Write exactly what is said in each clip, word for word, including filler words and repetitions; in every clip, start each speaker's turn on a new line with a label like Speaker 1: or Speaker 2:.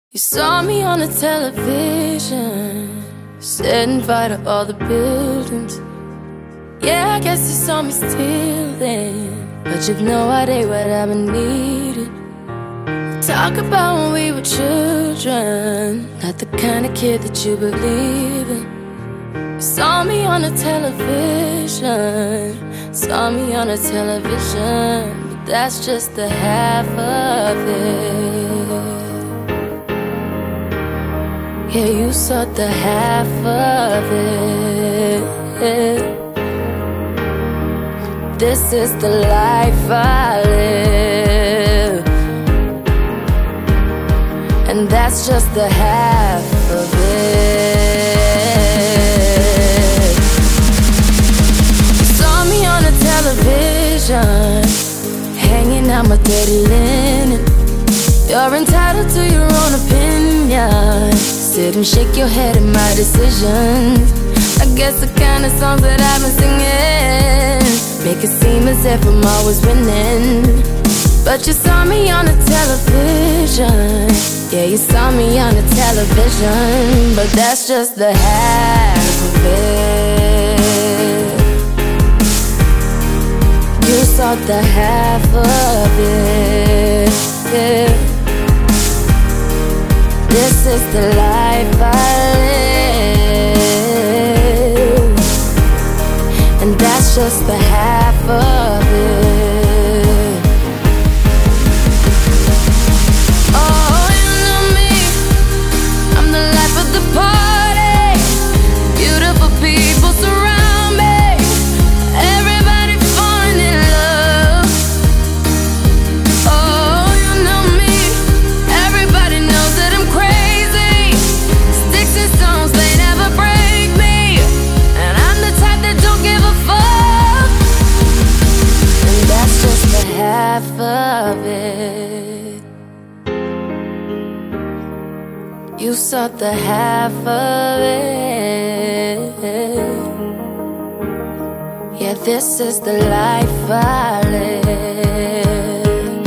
Speaker 1: You saw me on the television, setting fire to all the buildings. Yeah, I guess you saw me stealing, but you've no idea what I've been needing. Talk about when we were children, not the kind of kid that you believe in. You saw me on the television, saw me on the television, but that's just the half of it. Yeah, you saw the half of it. This is the life I live, and that's just the half of it. You saw me on the television, hanging out my dirty linen. You're entitled to your own opinion. Sit and shake your head at my decisions. I guess the kind of songs that I've been singing make it seem as if I'm always winning. But you saw me on the television. Yeah, you saw me on the television, but that's just the half of it. You saw the half of it, yeah. This is the life I live, and that's just the half of it. Oh, you know me, I'm the life of the party. Beautiful people surround me, everybody falling in love. Oh, you know me, everybody knows that I'm crazy. Sticks and stones, they never break me, and I'm the type that don't give a fuck. And that's just the half of it. You saw the half of it. Yeah, this is the life I live,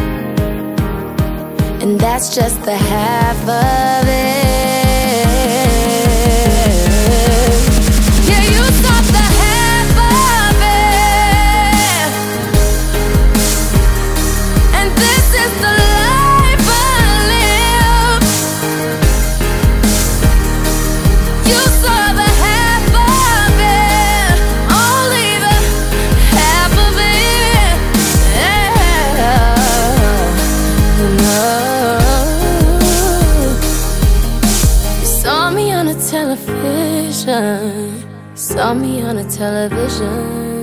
Speaker 1: and that's just the half of it. Yeah, you saw the half of it, and this is the life I live. You saw the half of it, only the half of it. Yeah. No. You saw me on the television, saw me on the television.